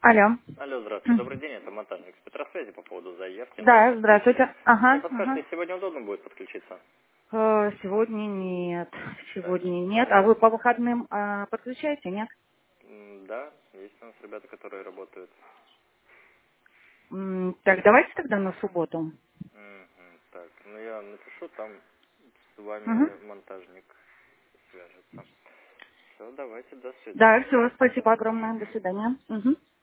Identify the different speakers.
Speaker 1: Алло.
Speaker 2: Алло, здравствуйте, добрый день, это монтажник с Петросвязи по поводу заявки на
Speaker 1: Да,
Speaker 2: ваш автомобиль.
Speaker 1: здравствуйте.
Speaker 2: Не
Speaker 1: Ага, ага.
Speaker 2: подскажете, сегодня удобно будет подключиться?
Speaker 1: Сегодня нет.
Speaker 2: Так,
Speaker 1: Сегодня нет. А
Speaker 2: ну,
Speaker 1: вы по выходным подключаете, нет?
Speaker 2: да, есть у нас ребята, которые работают.
Speaker 1: Так, давайте тогда на субботу.
Speaker 2: Так, ну я напишу, там с
Speaker 1: Угу.
Speaker 2: вами монтажник свяжется. Все, давайте, до
Speaker 1: Да,
Speaker 2: свидания.
Speaker 1: все, спасибо огромное. До свидания. Угу.